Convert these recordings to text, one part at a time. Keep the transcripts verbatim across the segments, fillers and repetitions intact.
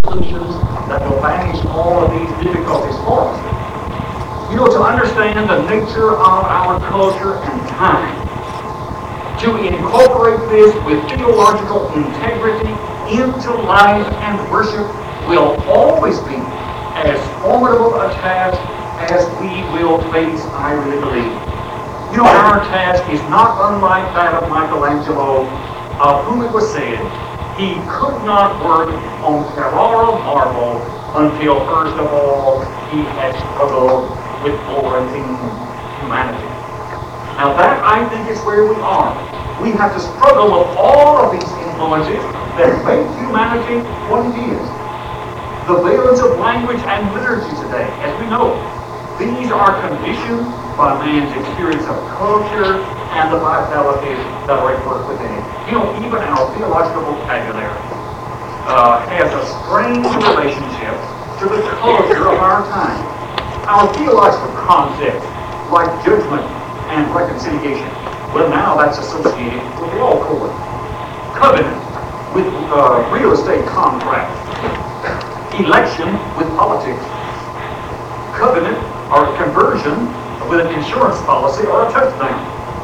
solutions that will banish all of these difficulties for us. You know, to understand the nature of our culture and time, to incorporate this with theological integrity into life and worship will always be as formidable a task as we will face, I really believe. You know, our task is not unlike that of Michelangelo, of whom it was said, he could not work on Carrara marble until, first of all, he had struggled with Florentine humanity. Now that, I think, is where we are. We have to struggle with all of these influences that make humanity what it is. The valence of language and liturgy today, as we know, these are conditioned by man's experience of culture and the vitalities that are at work within it. You know, even our theological vocabulary uh, has a strange relationship to the culture of our time. Our theological concepts, like judgment and reconciliation, well, now that's associated with the law code. Covenant with uh, real estate contract. Election with politics. Covenant or conversion with an insurance policy or a touchdown.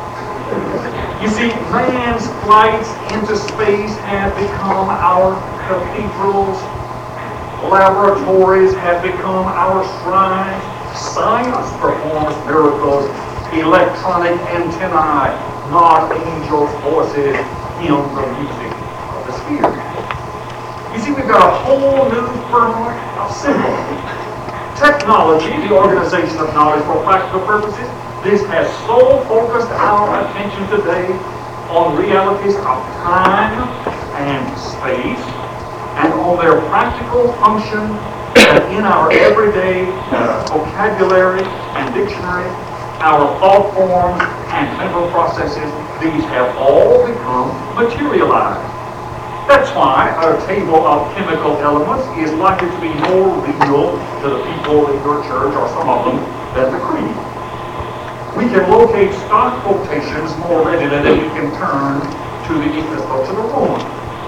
You see, man's flights into space have become our cathedrals. Laboratories have become our shrines. Science performs miracles. Electronic antennae, not angels' voices in the music of the sphere. You see, we've got a whole new firmament of symbols. Technology, the organization of knowledge for practical purposes, this has so focused our attention today on realities of time and space and on their practical function in our everyday uh, vocabulary and dictionary, our thought forms and mental processes, these have all become materialized. That's why our table of chemical elements is likely to be more real to the people in your church, or some of them, than the creed. We can locate stock quotations more readily than we can turn to the Epistle to the Romans.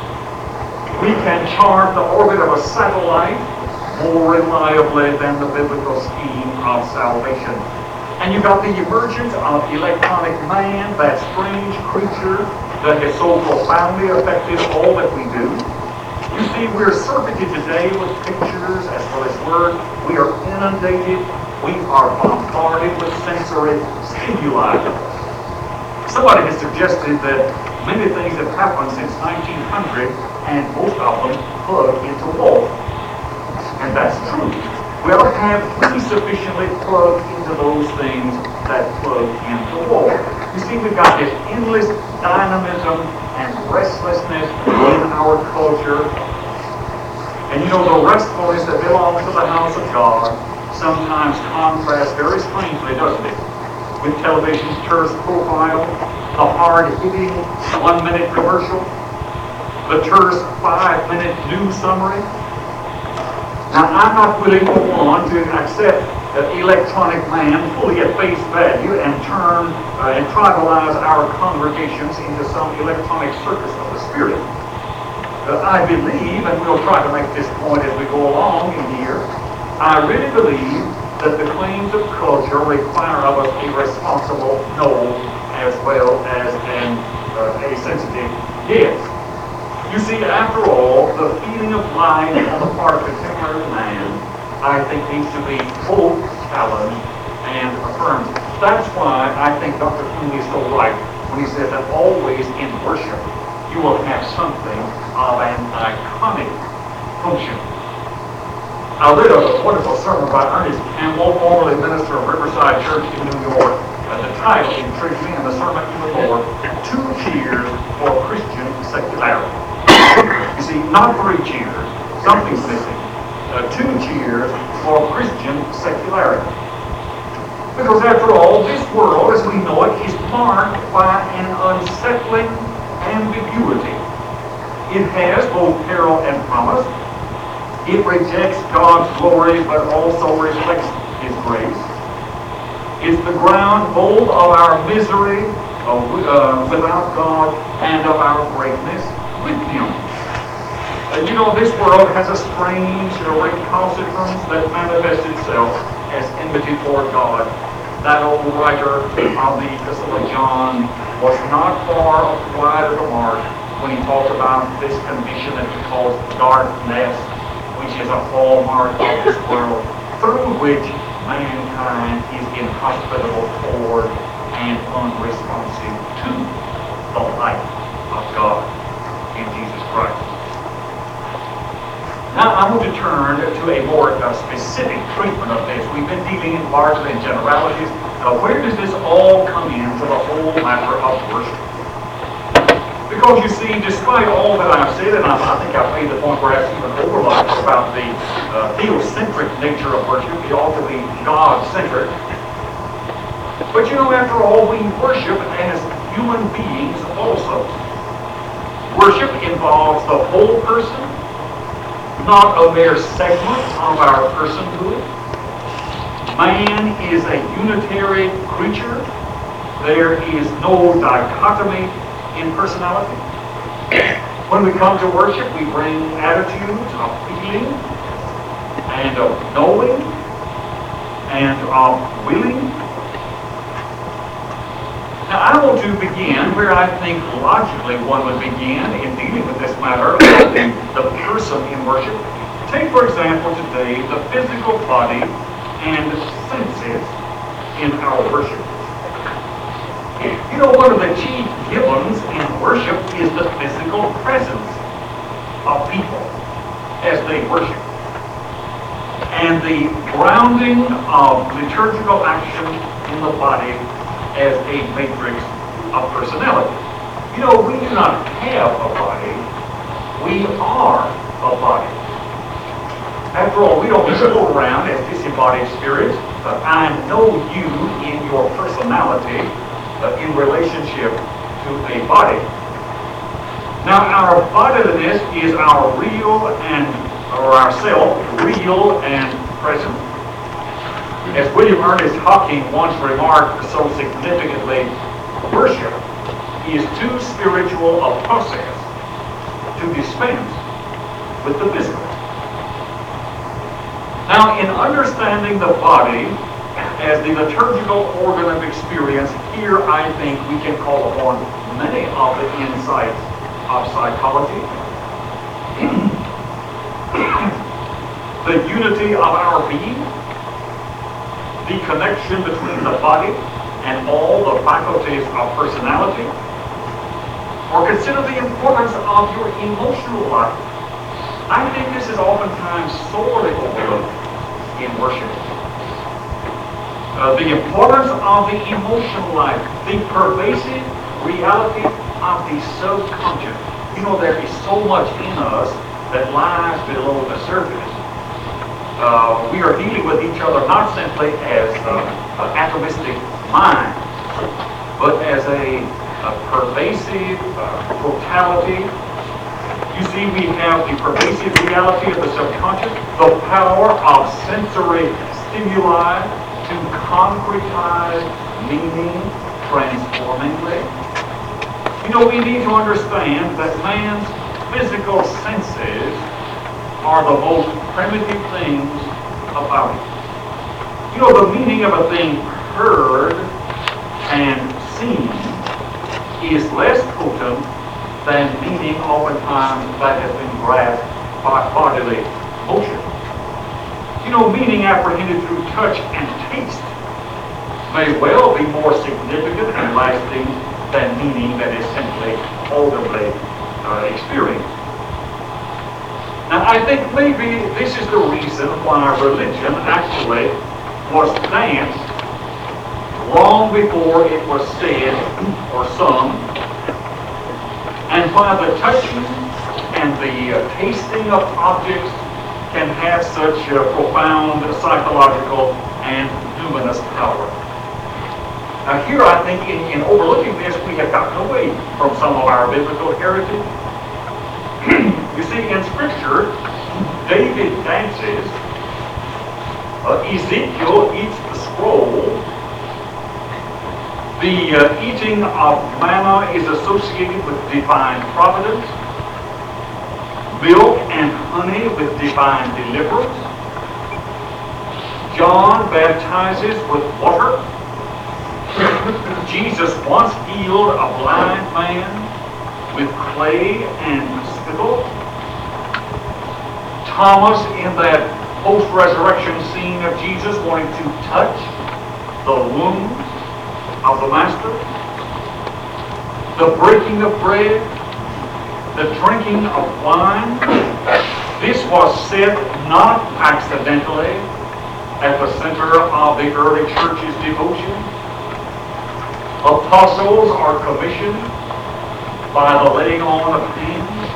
We can chart the orbit of a satellite more reliably than the biblical scheme of salvation. And you've got the emergence of electronic man, that strange creature that has so profoundly affected all that we do. You see, we're surfeited today with pictures as well as words. We are inundated. We are bombarded with sensory stimuli. Somebody has suggested that many things have happened since nineteen hundred, and most of them plug into war. And that's true. Well, have we sufficiently plugged into those things that plug into war? You see, we've got this endless dynamism and restlessness in our culture. And you know, the restfulness that belongs to the house of God sometimes contrasts very strangely, doesn't it? With television's terse profile, the hard-hitting one-minute commercial, the terse five-minute news summary. Now, I'm not willing to want to accept uh, electronic man fully at face value and turn uh, and tribalize our congregations into some electronic circus of the spirit. Uh, I believe, and we'll try to make this point as we go along in here, I really believe that the claims of culture require of us a responsible no as well as an, uh, a sensitive yes. You see, after all, the feeling of life on the part of contemporary man, I think, needs to be both challenged and affirmed. That's why I think Doctor King is so right when he says that always in worship you will have something of an iconic function. I read a wonderful sermon by Ernest Campbell, formerly minister of Riverside Church in New York. And the title intrigued me, and the sermon to the Lord, Two Cheers for Christian Secularity. You see, not three cheers, something's missing. Uh, two cheers for Christian secularity. Because after all, this world, as we know it, is marked by an unsettling ambiguity. It has both peril and promise. It rejects God's glory, but also reflects His grace. It's the ground both of our misery uh, without God and of our greatness with Him. Uh, you know, this world has a strange recalcitrance that manifests itself as enmity toward God. That old writer of the Epistle of John was not far wide of the mark when he talked about this condition that he calls darkness, which is a hallmark of this world, through which mankind is inhospitable toward and unresponsive to the light of God in Jesus Christ. Now I want to turn to a more uh, specific treatment of this. We've been dealing largely in generalities. Uh, where does this all come into the whole matter of worship? Because you see, despite all that I've said, and I, I think I've made the point perhaps even overlooked about the uh, theocentric nature of worship, it ought to be God-centric. But you know, after all, we worship as human beings also. Worship involves the whole person, not a mere segment of our personhood. Man is a unitary creature. There is no dichotomy in personality. When we come to worship, we bring attitudes of feeling and of knowing and of willing. Now I want to begin where I think logically one would begin in dealing with this matter of the, the person in worship. Take, for example, today the physical body and senses in our worship. You know, one of the chief givens in worship is the physical presence of people as they worship, and the grounding of liturgical action in the body as a matrix of personality. You know, we do not have a body, we are a body. After all, we don't go around as disembodied spirits, but I know you in your personality uh, in relationship to a body. Now, our bodiliness is our real and, or our self, real and present. As William Ernest Hocking once remarked so significantly, worship is too spiritual a process to dispense with the physical. Now, in understanding the body as the liturgical organ of experience, here I think we can call upon many of the insights of psychology. The unity of our being, the connection between the body and all the faculties of personality, or consider the importance of your emotional life. I think this is oftentimes sorely overlooked in worship. Uh, the importance of the emotional life, the pervasive reality of the subconscious. You know, there is so much in us that lies below the surface. Uh, we are dealing with each other not simply as uh, an atomistic mind, but as a, a pervasive uh, totality. You see, we have the pervasive reality of the subconscious, the power of sensory stimuli to concretize meaning transformingly. You know, we need to understand that man's physical senses are the most primitive things about it. You know, the meaning of a thing heard and seen is less potent than meaning oftentimes that has been grasped by bodily motion. You know, meaning apprehended through touch and taste may well be more significant and lasting than meaning that is simply audibly uh, experienced. Now, I think maybe this is the reason why religion actually was danced long before it was said or sung, and why the touching and the uh, tasting of objects can have such uh, profound psychological and luminous power. Now here I think in, in overlooking this we have gotten away from some of our biblical heritage. You see, in Scripture, David dances, uh, Ezekiel eats the scroll, the uh, eating of manna is associated with divine providence. Milk with divine deliverance. John baptizes with water. Jesus once healed a blind man with clay and spittle. Thomas, in that post-resurrection scene of Jesus, wanting to touch the wounds of the Master. The breaking of bread, the drinking of wine. This was said not accidentally at the center of the early church's devotion. Apostles are commissioned by the laying on of hands.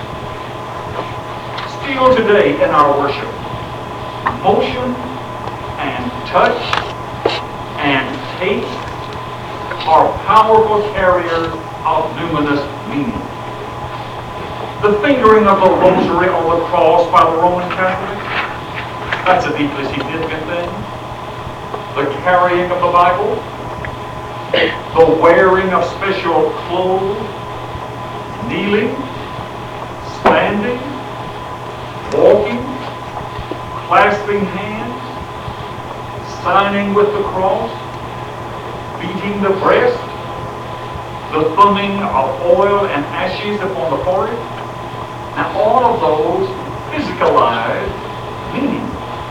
Still today in our worship, motion and touch and taste are powerful carriers of numinous meaning. The fingering of the rosary on the cross by the Roman Catholics, that's a deeply significant thing. The carrying of the Bible, the wearing of special clothes, kneeling, standing, walking, clasping hands, signing with the cross, beating the breast, the thumbing of oil and ashes upon the forehead. Now all of those physicalized meaning.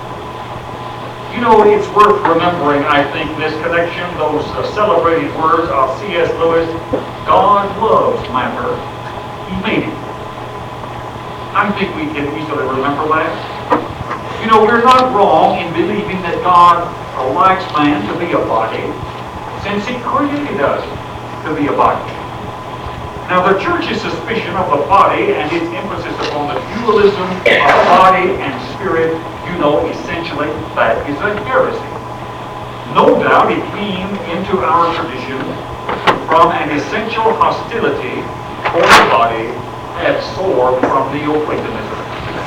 You know, it's worth remembering, I think, in this connection, those uh, celebrated words of C S Lewis, God loves matter, He made it. I think we can easily remember that. You know, we're not wrong in believing that God likes man to be a body, since He created us to be a body. Now, the church's suspicion of the body and its emphasis upon the dualism of body and spirit, you know, essentially, that is a heresy. No doubt it came into our tradition from an essential hostility for the body absorbed from Neoplatonism.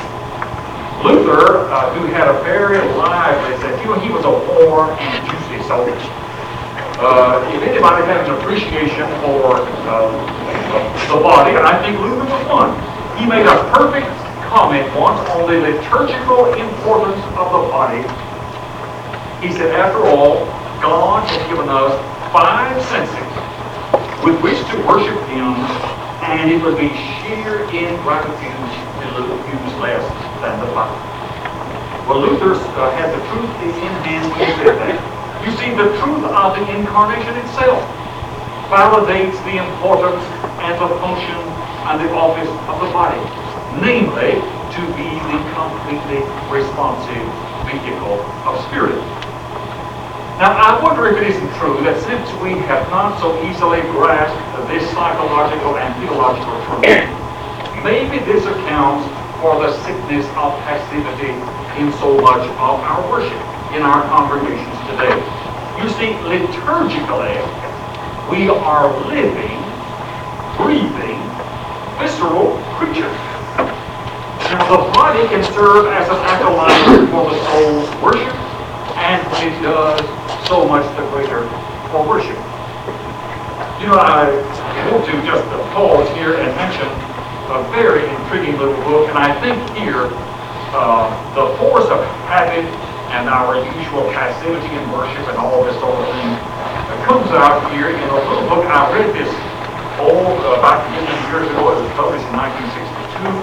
Luther, uh, who had a very lively sense, you know, he was a warm and juicy soul. Uh, if anybody has an appreciation for uh, the body, I think Luther was one. He made a perfect comment once on the liturgical importance of the body. He said, after all, God has given us five senses with which to worship Him, and it would be sheer ingratitude to use less than the body. Well, Luther uh, had the truth in hand when he said that. You see, the truth of the incarnation itself validates the importance and the function and the office of the body, namely, to be the completely responsive vehicle of spirit. Now, I wonder if it isn't true that since we have not so easily grasped this psychological and theological truth, maybe this accounts for the sickness of passivity in so much of our worship in our congregations today. You see, liturgically, we are living, breathing, visceral creatures. Now, the body can serve as an acolyte for the soul's worship, and it does so much the greater for worship. You know, I want to just pause here and mention a very intriguing little book, and I think here, uh, the force of habit and our usual passivity in worship and all this sort of thing uh, comes out here in a little book. I read this old, uh, about fifty years ago. It was published in nineteen sixty-two.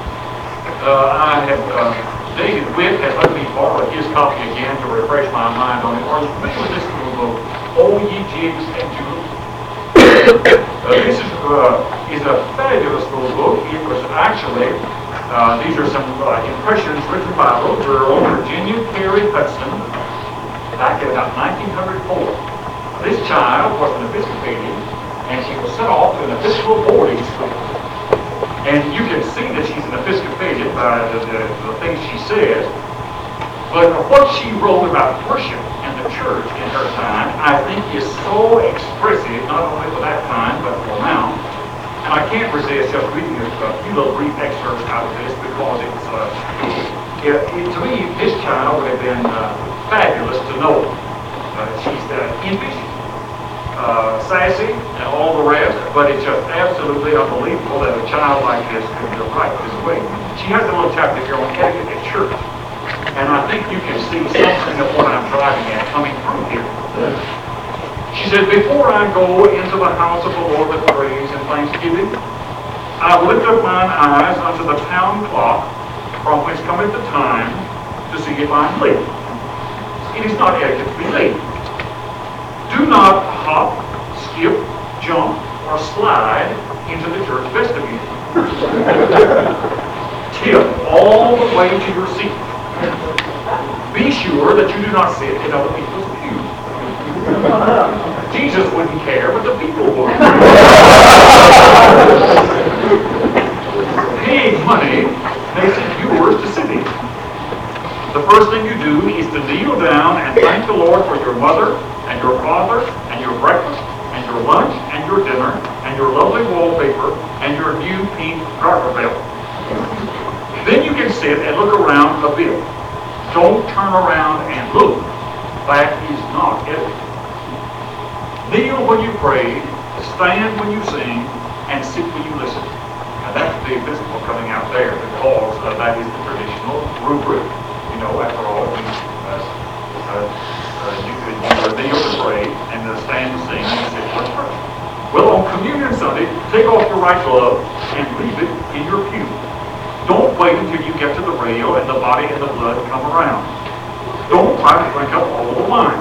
Uh, I have, uh, David Witt has let me borrow his copy again to refresh my mind on it. Are you familiar with this little book, O Ye Jigs and Juleps? uh, this is, uh, is a fabulous little book. It was actually Uh, these are some uh, impressions written by a little girl, Virginia Carey Hudson, back in about nineteen oh four. This child was an Episcopalian, and she was sent off to an Episcopal boarding school. And you can see that she's an Episcopalian by the, the, the things she says. But what she wrote about worship and the church in her time, I think is so expressive, not only for that time, but for now. And I can't resist just reading a, a few little brief excerpts out of this because it's, uh, it, it, to me, this child would have been uh, fabulous to know. Uh, she's uh, impish, uh, sassy, and all the rest, But it's just absolutely unbelievable that a child like this could be right this way. She has a little chapter here on etiquette at church. And I think you can see something of what I'm driving at coming through here. She says, before I go into the house of the Lord with praise and thanksgiving, I lift up mine eyes unto the town clock, from whence cometh the time, to see if I am late. It is not etiquette to be late. Do not hop, skip, jump, or slide into the church vestibule. Tip all the way to your seat. Be sure that you do not sit in other people's pews. Jesus wouldn't care, but the people would. Paying money makes it yours to sit in. The first thing you do is to kneel down and thank the Lord for your mother and your father and your breakfast and your lunch and your dinner and your lovely wallpaper and your new pink garter belt. Then you can sit and look around a bit. Don't turn around and look. That is not etiquette. Kneel when you pray, stand when you sing, and sit when you listen. Now that's the Episcopal coming out there because uh, that is the traditional rubric. You know, after all, we, uh, uh, uh, you could you kneel to pray and uh, stand to sing and sit for church. Well, on Communion Sunday, take off your right glove and leave it in your pew. Don't wait until you get to the rail and the body and the blood come around. Don't try to drink up all the wine.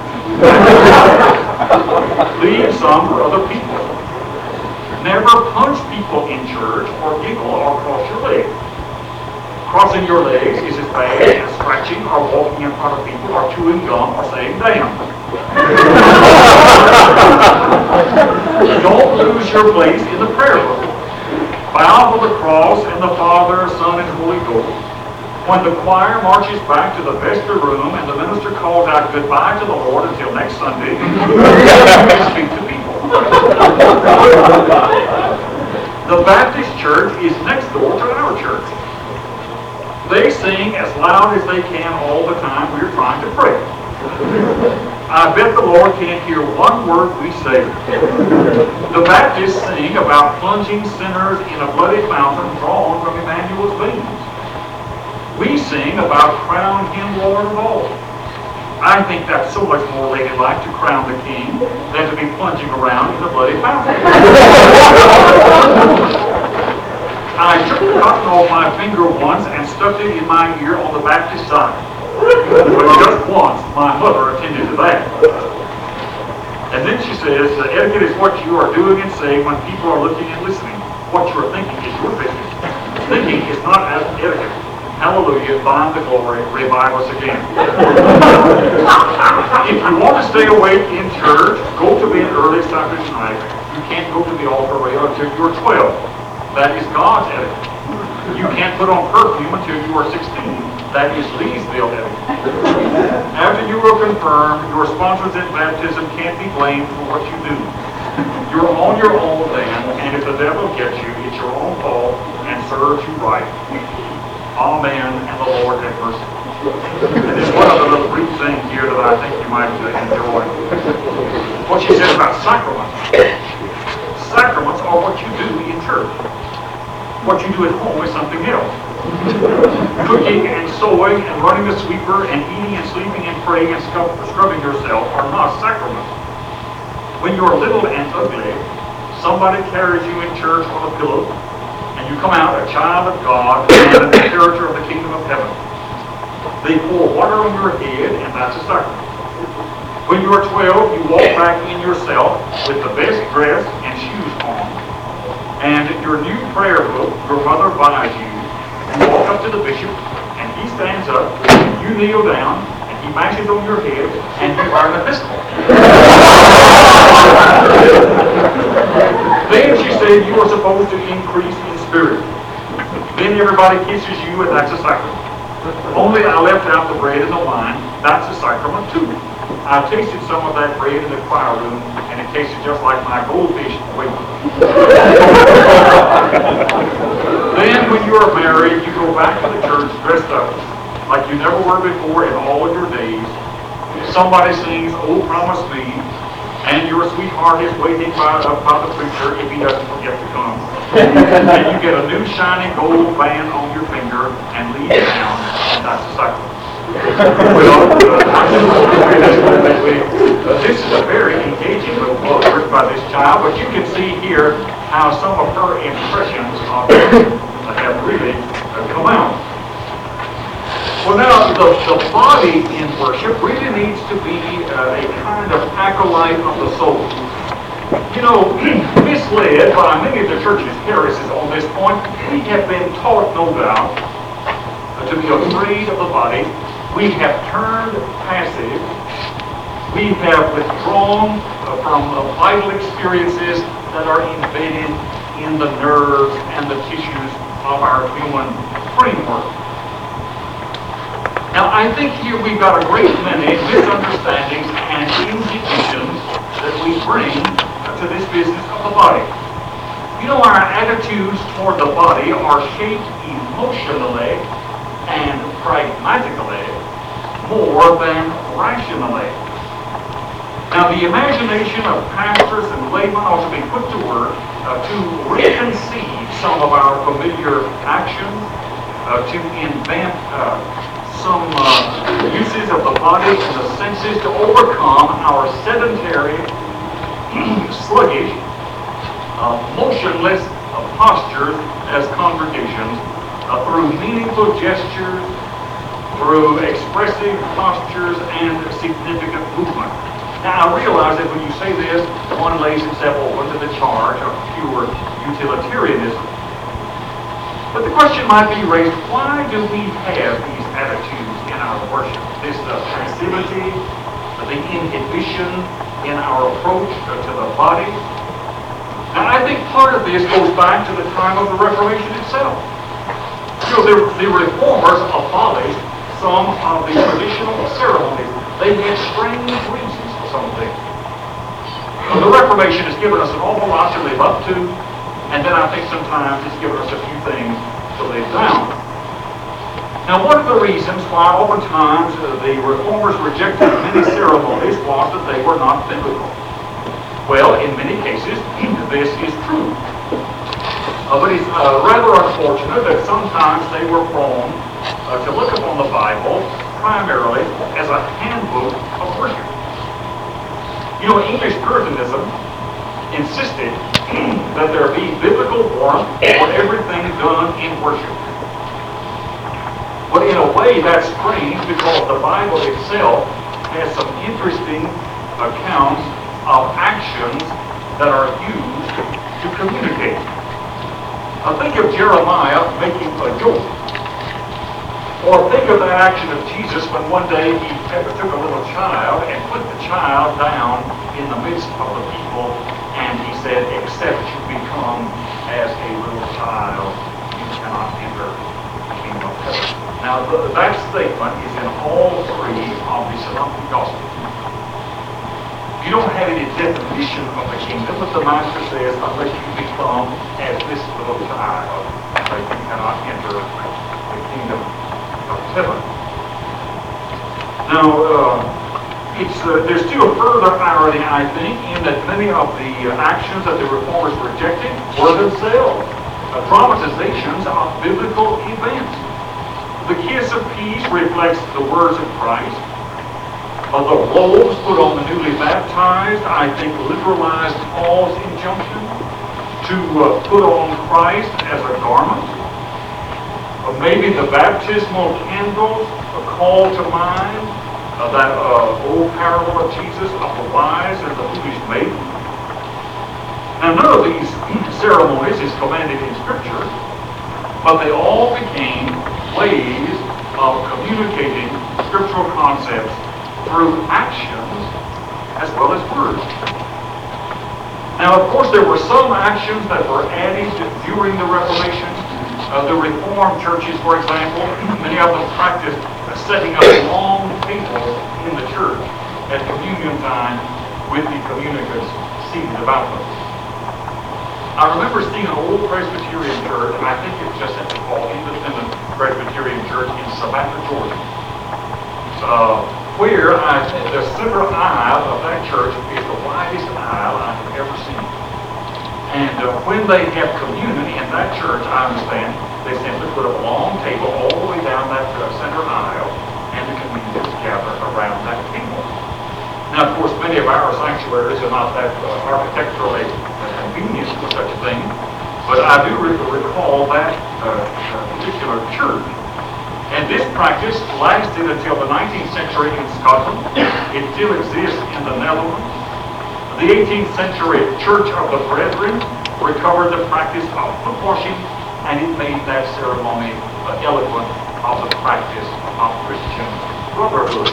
Leave some for other people. Never punch people in church or giggle or cross your legs. Crossing your legs is as bad as scratching or walking in front of people or chewing gum or saying damn. Don't lose your place in the prayer book. Bow to the cross and the Father, Son, and Holy Ghost. When the choir marches back to the vestry room and the minister calls out goodbye to the Lord until next Sunday, you speak to people. The Baptist church is next door to our church. They sing as loud as they can all the time we're trying to pray. I bet the Lord can't hear one word we say. The Baptists sing about plunging sinners in a bloody fountain drawn from Emmanuel's veins. We sing about crown him Lord of all. I think that's so much more ladylike to crown the king than to be plunging around in a bloody fountain. I took the cotton off my finger once and stuck it in my ear on the Baptist side. But just once, my mother attended to that. And then she says, the etiquette is what you are doing and saying when people are looking and listening. What you are thinking is your business. Thinking is not etiquette. Hallelujah, thine the glory, revive us again. If you want to stay awake in church, go to bed early Saturday night. You can't go to the altar rail until you're twelve. That is God's etiquette. You can't put on perfume until you are sixteen. That is Leesville etiquette. After you are confirmed, your sponsors at baptism can't be blamed for what you do. You're on your own then, and if the devil gets you, it's your own fault and serves you right. Amen, and the Lord have mercy. And there's one other little brief thing here that I think you might enjoy. What she said about sacraments. Sacraments are what you do in church. What you do at home is something else. Cooking and sewing and running the sweeper and eating and sleeping and praying and scrubbing yourself are not sacraments. When you're little and ugly, somebody carries you in church on a pillow, and you come out a child of God and the character of the kingdom of heaven. They pour water on your head, and that's a sacrament. When you are twelve, you walk back in yourself with the best dress and shoes on, and your new prayer book your mother buys you. You walk up to the bishop, and he stands up, you kneel down, and he mashes on your head, and you are an Episcopal. Then she said you are supposed to increase in spirit. Then everybody kisses you, and that's a sacrament. Only I left out the bread and the wine. That's a sacrament too. I tasted some of that bread in the choir room, and it tasted just like my goldfish wafer. Then when you are married, you go back to the church dressed up like you never were before in all of your days. Somebody sings, "Oh, Promise Me," And your sweetheart is waiting by, uh, by the preacher if he doesn't forget to come. And you get a new shiny gold band on your finger and leave town, and that's the cycle. Well, uh, uh, this is a very engaging little book written by this child, but you can see here how some of her impressions of it have really uh, come out. Well, now, the, the body in worship really needs to be uh, a kind of acolyte of the soul. You know, misled by many of the church's heresies on this point, we have been taught, no doubt, uh, to be afraid of the body. We have turned passive. We have withdrawn uh, from uh, vital experiences that are embedded in the nerves and the tissues of our human framework. Now, I think here we've got a great many misunderstandings and inhibitions that we bring to this business of the body. You know, our attitudes toward the body are shaped emotionally and pragmatically more than rationally. Now, the imagination of pastors and laymen ought to be put to work uh, to reconceive some of our familiar actions, uh, to invent uh, some uh, uses of the body and the senses to overcome our sedentary, sluggish, uh, motionless uh, postures as congregations uh, through meaningful gestures, through expressive postures, and significant movement. Now, I realize that when you say this, one lays himself open to the charge of pure utilitarianism. But the question might be raised, why do we have these attitudes in our worship? This uh, passivity, the inhibition in our approach uh, to the body. Now, I think part of this goes back to the time of the Reformation itself. You know, the, the Reformers abolished some of the traditional ceremonies. They had strange reasons for some things. Well, the Reformation has given us an awful lot to live up to, and then I think sometimes it's given us a few things to live down. Now, one of the reasons why oftentimes uh, the Reformers rejected many ceremonies was that they were not biblical. Well, in many cases, this is true. Uh, but it's uh, rather unfortunate that sometimes they were prone uh, to look upon the Bible primarily as a handbook of worship. You know, English Puritanism insisted that there be biblical warrant for everything done in worship. But in a way, that's strange because the Bible itself has some interesting accounts of actions that are used to communicate. Now think of Jeremiah making a yoke. Or think of that action of Jesus when one day he took a little child and put the child down in the midst of the people, and he said, except you become as a little child, you cannot enter the kingdom of heaven. Now the, that statement is in all three of the Synoptic Gospels. You don't have any definition of the kingdom, but the Master says, unless you become as this little child, that you cannot enter the kingdom of heaven. Now, uh, it's, uh, there's still further irony, I think, in that many of the uh, actions that the Reformers rejected were themselves uh, dramatizations of biblical events. The kiss of peace reflects the words of Christ. Uh, the robes put on the newly baptized, I think, literalized Paul's injunction to uh, put on Christ as a garment. Uh, maybe the baptismal candles uh, call to mind uh, that uh, old parable of Jesus of the wise and the foolish maiden. Now, none of these ceremonies is commanded in Scripture, but they all became ways of communicating scriptural concepts through actions as well as words. Now, of course, there were some actions that were added during the Reformation. Uh, the Reformed churches, for example, many of them practiced uh, setting up long tables in the church at communion time with the communicants seated about them. I remember seeing an old Presbyterian church, and I think it's just at the called Independent Presbyterian Church in Savannah, Georgia. Uh, where I, the center aisle of that church is the wide widest aisle I have ever seen. And uh, when they have communion in that church, I understand, they simply put a long table all the way down that uh, center aisle, and the communions gather around that table. Now, of course, many of our sanctuaries are not that uh, architecturally convenient for such a thing, but I do re recall that uh, uh, particular church. And this practice lasted until the nineteenth century in Scotland. It still exists in the Netherlands. The eighteenth century Church of the Brethren recovered the practice of foot washing, and it made that ceremony uh, eloquent of the practice of Christian brotherhood.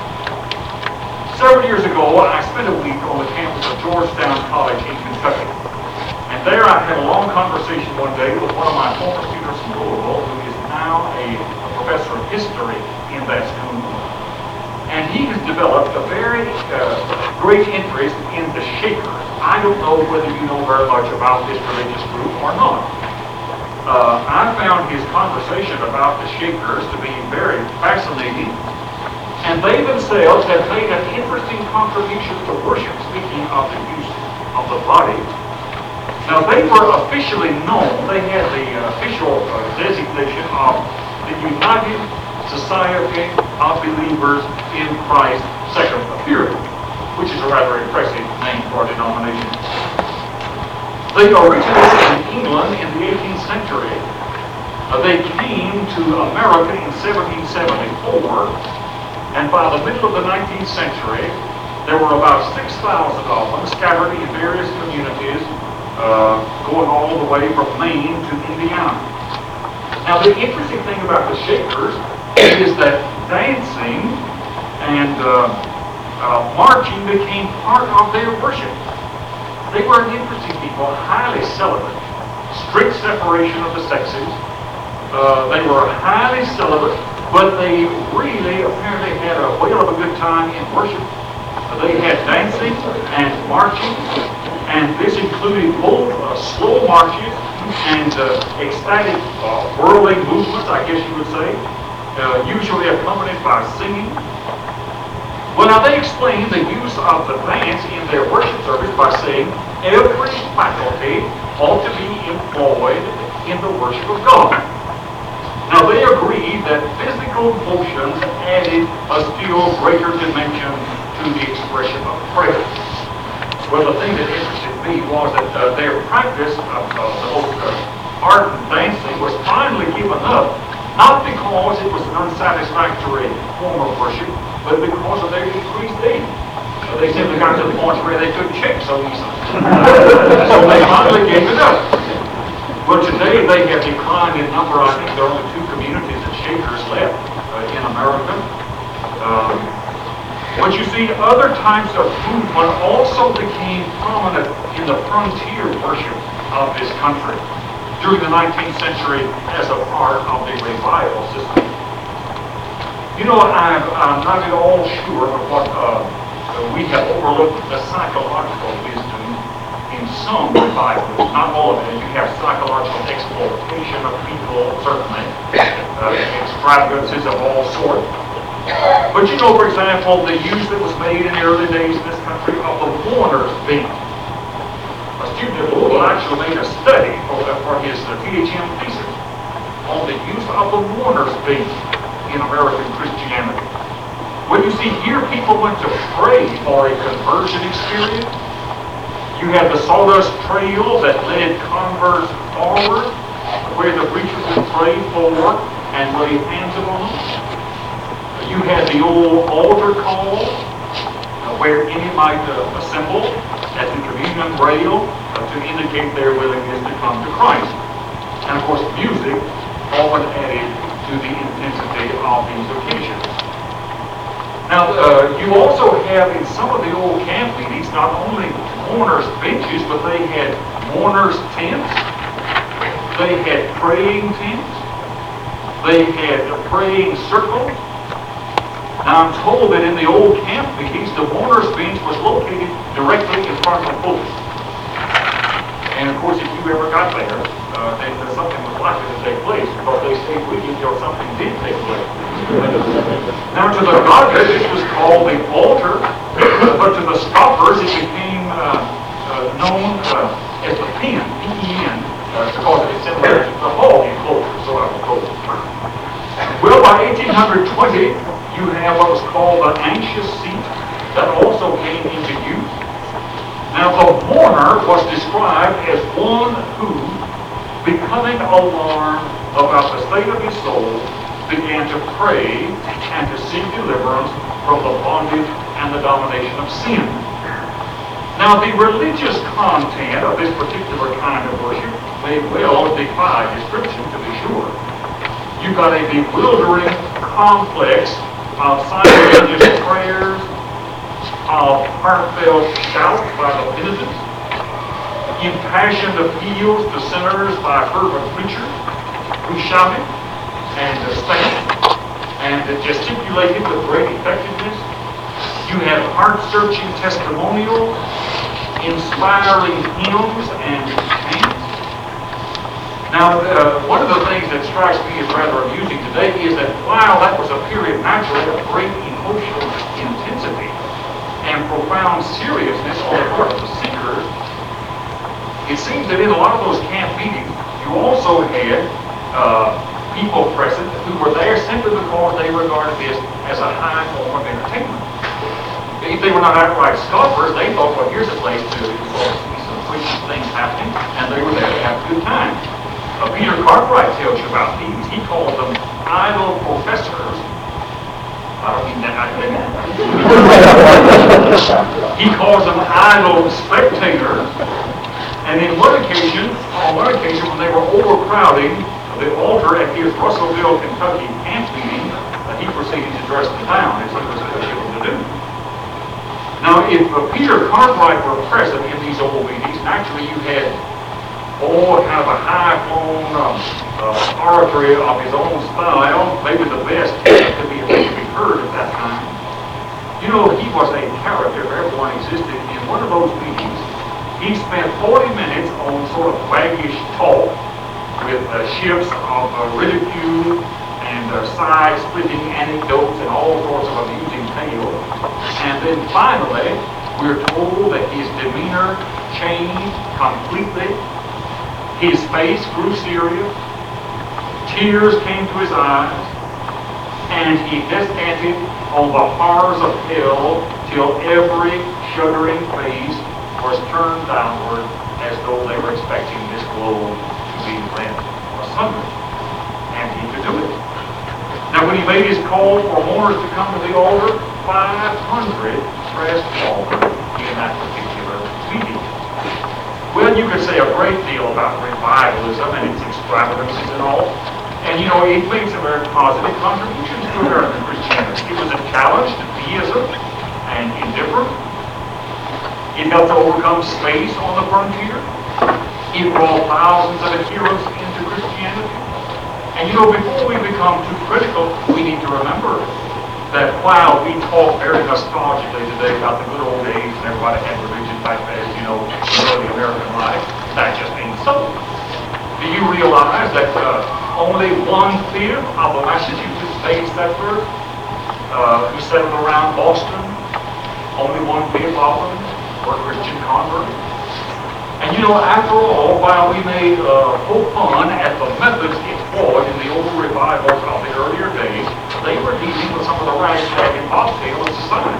Several years ago, I spent a week on the campus of Georgetown College in Kentucky. And there I had a long conversation one day with one of my former students from Louisville, who is now a professor of history in that school. And he has developed a very uh, great interest in the Shakers. I don't know whether you know very much about this religious group or not. Uh, I found his conversation about the Shakers to be very fascinating. And they themselves have made an interesting contribution to worship, speaking of the use of the body. Now, they were officially known, they had the uh, official uh, designation of the United Society of Believers in Christ's Second Appearing, which is a rather impressive name for a denomination. They originated in England in the eighteenth century. Uh, they came to America in seventeen seventy-four, and by the middle of the nineteenth century, there were about six thousand of them scattered in various communities, Uh, going all the way from Maine to Indiana. Now, the interesting thing about the Shakers is that dancing and uh, uh, marching became part of their worship. They were an interesting people, highly celibate, strict separation of the sexes. Uh, they were highly celibate, but they really apparently had a whale of a good time in worship. Uh, they had dancing and marching, and this included both uh, slow marches and uh, ecstatic uh, whirling movements, I guess you would say, uh, usually accompanied by singing. Well, now they explain the use of the dance in their worship service by saying every faculty ought to be employed in the worship of God. Now they agreed that physical motions added a still greater dimension to the expression of prayer. Well, the thing that interested me was that uh, their practice of uh, the old uh, ardent dancing was finally given up, not because it was an unsatisfactory form of worship, but because of their increased age. Uh, they simply got to the point where they couldn't check so easily. So they finally gave it up. Well, today they have declined in number. I think there are only two communities that Shakers left uh, in America. Um, But you see, other types of movement also became prominent in the frontier worship of this country during the nineteenth century as a part of the revival system. You know, I'm, I'm not at all sure of what uh, we have overlooked the psychological wisdom in some revivals. Not all of it. You have psychological exploitation of people, certainly, uh, extravagances of all sorts. But you know, for example, the use that was made in the early days in this country of the mourner's beam. A student at Louisville actually made a study for, for his uh, P H M thesis on the use of the mourner's beam in American Christianity. When you see here, people went to pray for a conversion experience. You had the sawdust trail that led converts forward, where the preacher would pray for and lay hands upon them. You had the old altar call, uh, where any might uh, assemble at the communion rail uh, to indicate their willingness to come to Christ. And of course, music often added to the intensity of these occasions. Now, uh, you also have in some of the old camp meetings not only mourners' benches, but they had mourners' tents, they had praying tents, they had a praying circle. Now, I'm told that in the old camp meetings, the mourner's bench was located directly in front of the pulpit. And of course, if you ever got there, uh, then something was likely to take place, because they stayed with you until something did take place. Now, to the godly, this was called the altar, but to the scoffers, it became known uh, as the pen, P E N, uh, because of its similarity to the hog enclosure, so I will close the term. Well, by eighteen twenty, you have what was called the anxious seat that also came into use. Now, the mourner was described as one who, becoming alarmed about the state of his soul, began to pray and to seek deliverance from the bondage and the domination of sin. Now, the religious content of this particular kind of worship may well defy description, to be sure. You've got a bewildering complex of simultaneous prayers, of heartfelt shouts by the penitents, impassioned appeals to sinners by fervent preachers who shouted and stamped and gesticulated with great effectiveness. You have heart-searching testimonials, inspiring hymns and chants. Now, uh, one of the things that strikes me as rather amusing today is that while that was a period naturally of great emotional intensity and profound seriousness on the part of the seekers, it seems that in a lot of those camp meetings, you also had uh, people present who were there simply because they regarded this as a high form of entertainment. If they were not outright scoffers, they thought, well, here's a place to sort of see some Christian things happening, and they were there to have a good time. Uh, Peter Cartwright tells you about these. He calls them idle professors. I don't mean that. I mean that. He calls them idle spectators. And in one occasion, on one occasion, when they were overcrowding the altar at his Russellville, Kentucky camp meeting, uh, he proceeded to dress them down, as he was able to do. Now, if uh, Peter Cartwright were present in these old meetings, naturally you had all kind of a high-flown um, uh, oratory of his own style, maybe the best that could be, could be heard at that time. You know, he was a character if everyone existed. In one of those meetings, he spent forty minutes on sort of waggish talk with uh, shifts of uh, ridicule and uh, side-splitting anecdotes and all sorts of amusing tales. And then finally, we're told that his demeanor changed completely. His face grew serious. Tears came to his eyes. And he descanted on the horrors of hell till every shuddering face was turned downward as though they were expecting this globe to be rent asunder. And he could do it. Now, when he made his call for mourners to come to the altar, five hundred pressed forward in that particular meeting. Well, you could say a great deal about revivalism and its extravagances and all. And, you know, it made some very positive contributions to American Christianity. It was a challenge to theism and indifference. It helped to overcome space on the frontier. It brought thousands of adherents into Christianity. And you know, before we become too critical, we need to remember that while we talk very nostalgically today about the good old days and everybody had religion back there, you know, early American life, that just ain't so. Do you realize that uh, only one-fifth of the Massachusetts Bay settlers uh, who settled around Boston, only one-fifth of them were Christian converts? And you know, after all, while we may uh, poke fun at the methods employed in the old revivals of the earlier days, they were dealing with some of the ragtag and bobtail of society.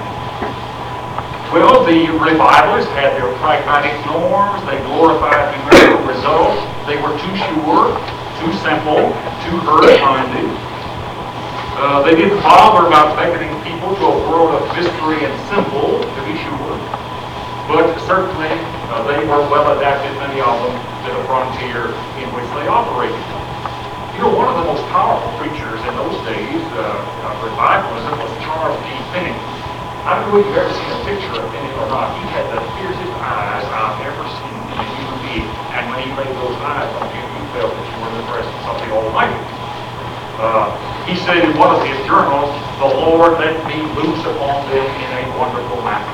Well, the revivalists had their pragmatic norms, they glorified numerical results, they were too sure, too simple, too herd-minded. Uh, they didn't bother about beckoning people to a world of mystery and symbol, to be sure. But certainly, uh, they were well adapted, many of them, to the frontier in which they operated. You know, one of the most powerful preachers in those days uh, of revivalism was Charles D. Finney. I don't know if you've ever seen a picture of Finney or not. He had the fiercest eyes I've ever seen in a human being. And when he laid those eyes on you, you felt that you were in the presence of the Almighty. Uh, he said in one of his journals, "The Lord let me loose upon them in a wonderful manner."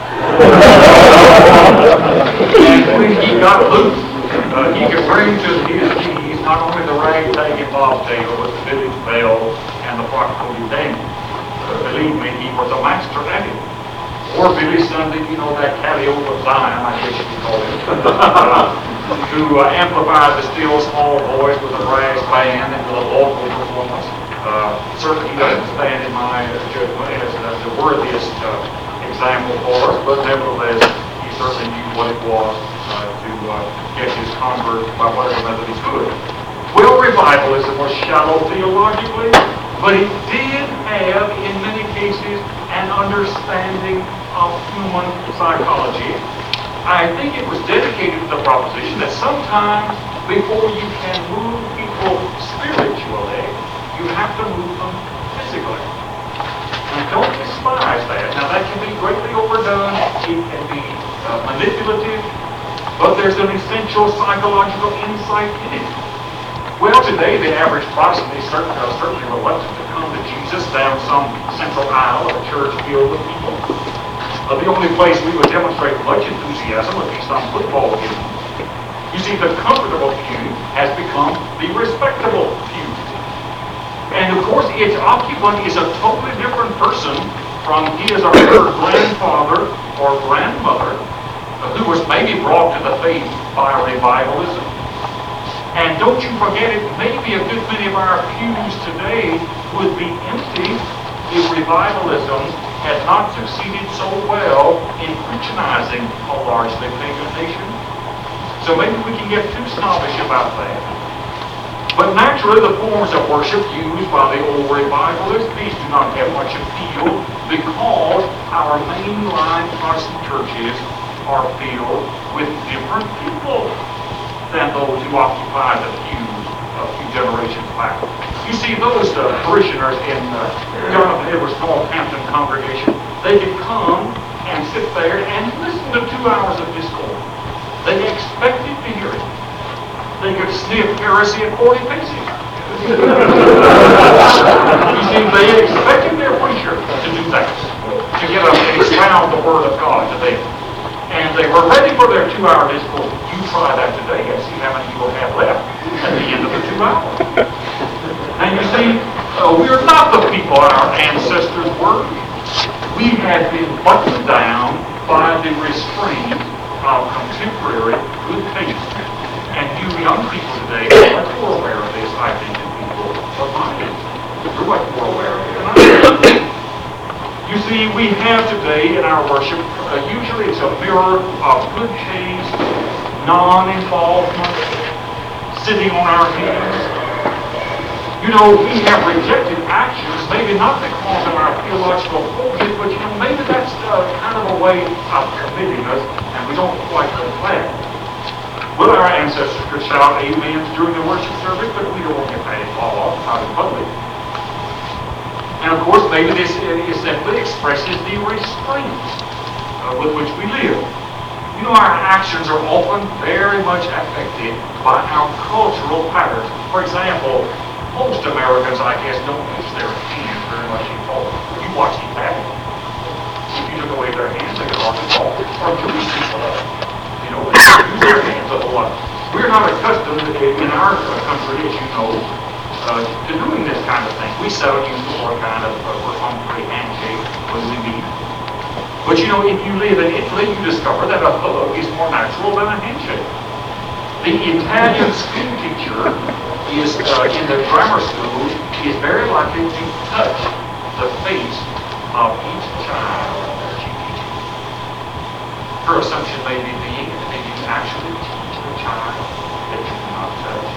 And when he got loose, uh, he could bring to his knees not only the ragtag and bobtail, but the village bell and the proclamated Daniel. Uh, believe me, he was a master at it. Or Billy Sunday, you know, that catty over Zion, I guess you could call it, uh, to uh, amplify the still small voice with a brass band and with a local performance. Uh, certainly he doesn't stand in my judgment as uh, the worthiest uh, example for us, but nevertheless, he certainly knew what it was uh, to uh, get his convert by whatever method he could. Well, revivalism was shallow theologically, but it did have, in many cases, an understanding of human psychology. I think it was dedicated to the proposition that sometimes before you can move people spiritually, you have to move them physically. And don't despise that. Now that can be greatly overdone, it can be uh, manipulative, but there's an essential psychological insight in it. Well, today the average Protestant is certainly, uh, certainly reluctant to come to Jesus down some central aisle of a church filled with people. Uh, the only place we would demonstrate much enthusiasm would be some football game. You see, the comfortable pew has become the respectable pew. And of course, its occupant is a totally different person from his or her grandfather or grandmother, uh, who was maybe brought to the faith by revivalism. And don't you forget it, maybe a good many of our pews today would be empty if revivalism had not succeeded so well in Christianizing a largely pagan nation. So maybe we can get too snobbish about that. But naturally, the forms of worship used by the old revivalists, these do not have much appeal because our mainline Protestant churches are filled with different people than those who occupied the pews a few generations back. You see, those uh, parishioners in uh, Jonathan Edwards' Northampton congregation, they could come and sit there and listen to two hours of discourse. They expected to hear it. They could sniff heresy at forty paces. You see, they expected their preacher to do that, to get up and expound the Word of God to them. And they were ready for their two-hour discourse. You try that today and see how many you will have left at the end of the two hours. And you see, uh, we're not the people our ancestors were. We have been buttoned down by the restraint of contemporary good taste. And you young people today are much more aware of this, I think, than people of my age. You're much more aware of it than I am. You see, we have today in our worship, uh, usually it's a mirror of good taste, non-involvement, sitting on our hands. You know, we have rejected actions, maybe not because of our theological focus, but you know, maybe that's uh, kind of a way of committing us, and we don't quite reflect. Well, our ancestors could shout amens during the worship service, but we don't want to get that all out in public. And of course, maybe this is simply expresses the restraints uh, with which we live. You know, our actions are often very much affected by our cultural patterns. For example, most Americans, I guess, don't use their hands very much in public. You watch the Italians. If you took away their hands, they could hardly talk. Or Jewish people, you know, they use their hands a whole lot. We're not accustomed in our country, as you know, Uh, to doing this kind of thing. We seldom use the more kind of uh, perfunctory handshake when we meet. But you know, if you live in Italy, you discover that a hug is more natural than a handshake. The Italian school teacher is uh, in the grammar school is very likely to touch the face of each child that she teaches. Her assumption may be being that you actually teach the child that you do not touch.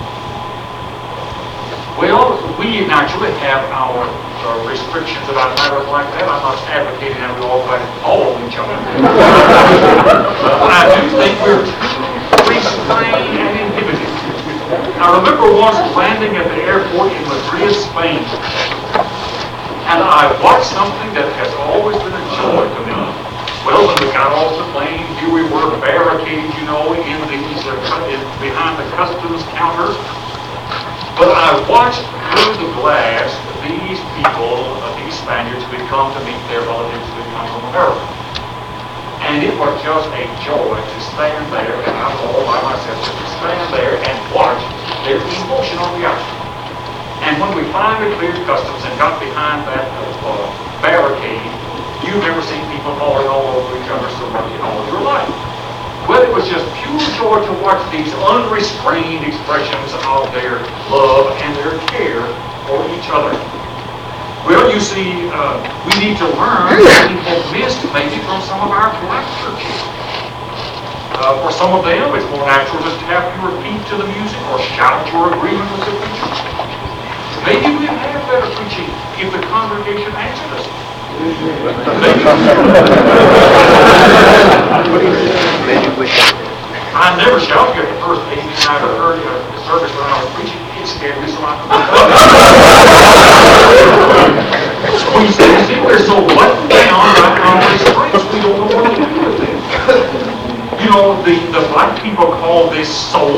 Well, we naturally have our uh, restrictions about matters like that. I'm not advocating that we all try to follow each other. But I do think we're too restrained and inhibited. I remember once landing at the airport in Madrid, Spain, and I watched something that has always been a joy to me. Well, when we got off the plane, here we were barricaded, you know, in these uh, in, behind the customs counters. But I watched through the glass these people, uh, these Spaniards who had come to meet their relatives who had come from America. And it was just a joy to stand there, and I was all by myself, just to stand there and watch their emotion on the ice. And when we finally cleared customs and got behind that uh, barricade, you've never seen people falling all over each other so much in all of your life. Well, it was just love and their care for each other. Well, you see, uh, we need to learn what we have missed maybe from some of our black churches. Uh, for some of them, it's more natural just to tap your feet to the music or shout your agreement with the preacher. Maybe we'd have better preaching if the congregation answered us. Maybe. I never shouted at the first A B night I heard uh, the service when I was preaching. It scared me so I So you see, you see, we're so buttoned down by our restraints, we don't know what to do with it. You know, the, the black people call this soul.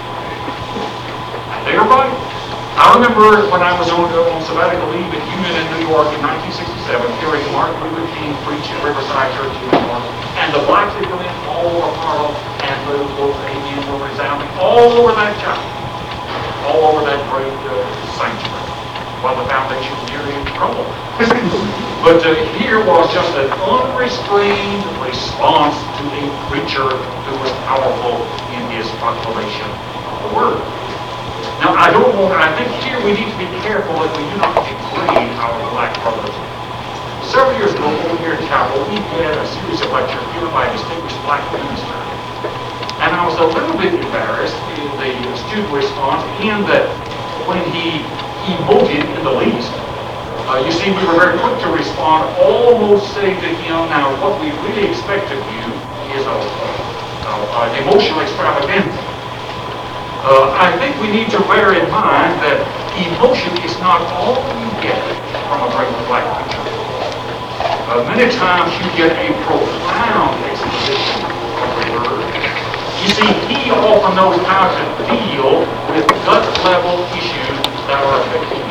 And they're right. I remember when I was on, on sabbatical leave at Union in New York in nineteen sixty-seven, hearing Martin Luther King preach at Riverside Church in New York, and the blacks had come in all over Harlem, and the both amen were resounding all over that chapel, all over that great uh, sanctuary, while the foundation nearly crumbled. But uh, here was just an unrestrained response to a preacher who was powerful in his proclamation of the word. Now, I don't want, I think here we need to be careful that we do not degrade our black brothers. Several years ago, over here in chapel, we had a series of lectures given by a distinguished black minister. And I was a little bit embarrassed in the student response in that when he emoted in the least, uh, you see, we were very quick to respond, almost saying to him, now, what we really expect of you is a, a, a, an emotional extravaganza. Uh, I think we need to bear in mind that emotion is not all you get from a great black preacher. Uh, many times you get a profound exposition of the word. You see, he often knows how to deal with gut-level issues that are affecting